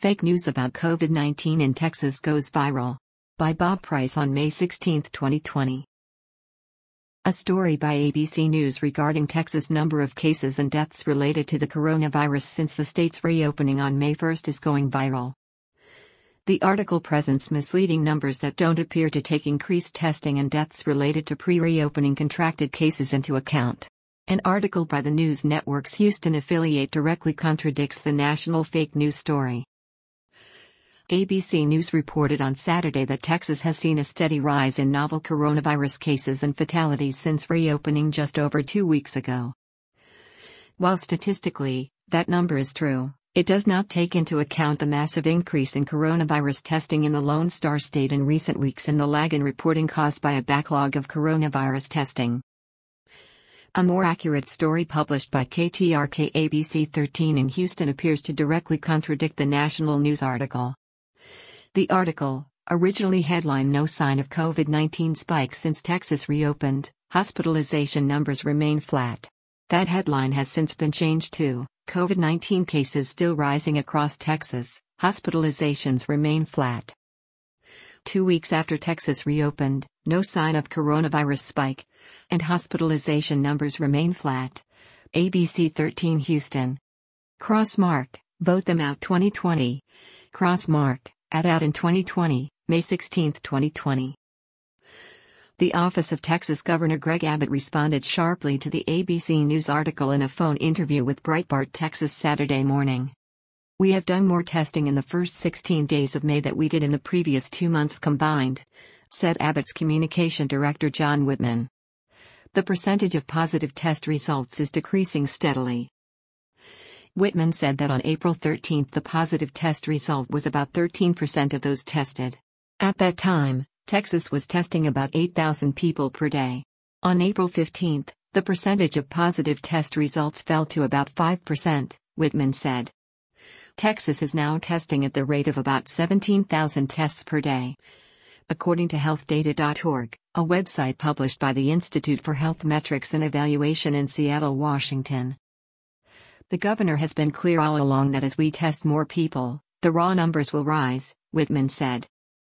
Fake news about COVID-19 in Texas goes viral. By Bob Price on May 16, 2020. A story by ABC News regarding Texas' number of cases and deaths related to the coronavirus since the state's reopening on May 1 is going viral. The article presents misleading numbers that don't appear to take increased testing and deaths related to pre-reopening contracted cases into account. An article by the news network's Houston affiliate directly contradicts the national fake news story. ABC News reported on Saturday that Texas has seen a steady rise in novel coronavirus cases and fatalities since reopening just over 2 weeks ago. While statistically, that number is true, it does not take into account the massive increase in coronavirus testing in the Lone Star State in recent weeks and the lag in reporting caused by a backlog of coronavirus testing. A more accurate story published by KTRK ABC 13 in Houston appears to directly contradict the national news article. The article, originally headlined "No Sign of COVID-19 Spike Since Texas Reopened, Hospitalization Numbers Remain Flat." That headline has since been changed to "COVID-19 Cases Still Rising Across Texas, Hospitalizations Remain Flat." 2 weeks after Texas reopened, no sign of coronavirus spike, and hospitalization numbers remain flat. ABC 13 Houston. Crossmark, Vote Them Out 2020. Crossmark, Add Out in 2020, May 16, 2020. The office of Texas Governor Greg Abbott responded sharply to the ABC News article in a phone interview with Breitbart Texas Saturday morning. "We have done more testing in the first 16 days of May than we did in the previous 2 months combined," said Abbott's communication director John Whitman. "The percentage of positive test results is decreasing steadily." Whitman said that on April 13 the positive test result was about 13% of those tested. At that time, Texas was testing about 8,000 people per day. On April 15, the percentage of positive test results fell to about 5%, Whitman said. Texas is now testing at the rate of about 17,000 tests per day. According to healthdata.org, a website published by the Institute for Health Metrics and Evaluation in Seattle, Washington. "The governor has been clear all along that as we test more people, the raw numbers will rise," Whitman said.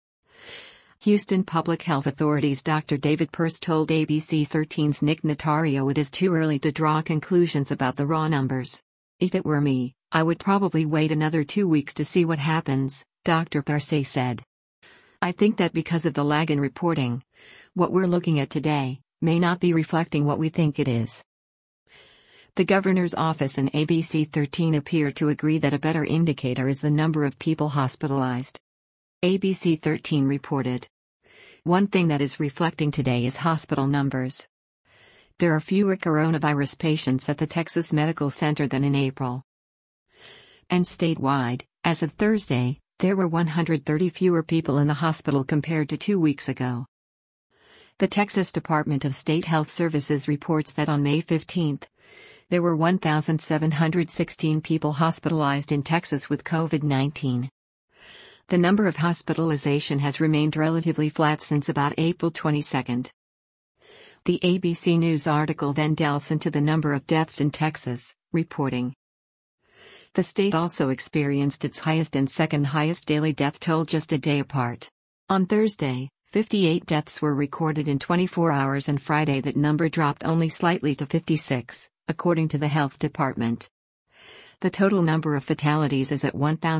Houston Public Health Authority's Dr. David Pearce told ABC 13's Nick Notario it is too early to draw conclusions about the raw numbers. "If it were me, I would probably wait another 2 weeks to see what happens," Dr. Pearce said. "I think that because of the lag in reporting, what we're looking at today may not be reflecting what we think it is." The governor's office and ABC 13 appear to agree that a better indicator is the number of people hospitalized. ABC 13 reported, "One thing that is reflecting today is hospital numbers. There are fewer coronavirus patients at the Texas Medical Center than in April." And statewide, as of Thursday, there were 130 fewer people in the hospital compared to 2 weeks ago. The Texas Department of State Health Services reports that on May 15, there were 1,716 people hospitalized in Texas with COVID-19. The number of hospitalization has remained relatively flat since about April 22. The ABC News article then delves into the number of deaths in Texas, reporting, "The state also experienced its highest and second highest daily death toll just a day apart. On Thursday, 58 deaths were recorded in 24 hours, and Friday that number dropped only slightly to 56, according to the health department. The total number of fatalities is at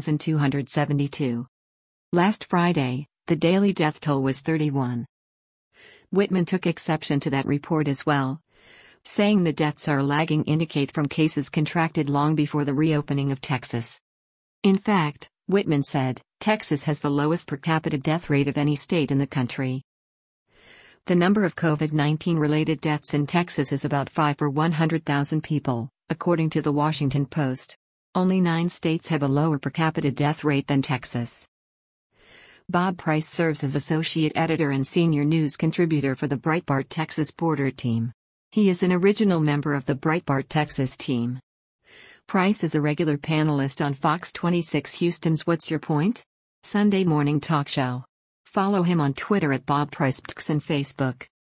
1,272. Last Friday, the daily death toll was 31. Whitman took exception to that report as well, saying the deaths are lagging indicate from cases contracted long before the reopening of Texas. In fact, Whitman said, Texas has the lowest per capita death rate of any state in the country. The number of COVID-19 related deaths in Texas is about 5 per 100,000 people, according to the Washington Post. Only 9 states have a lower per capita death rate than Texas. Bob Price serves as associate editor and senior news contributor for the Breitbart Texas Border team. He is an original member of the Breitbart Texas team. Price is a regular panelist on Fox 26 Houston's What's Your Point? Sunday morning talk show. Follow him on Twitter at Bob Price and Facebook.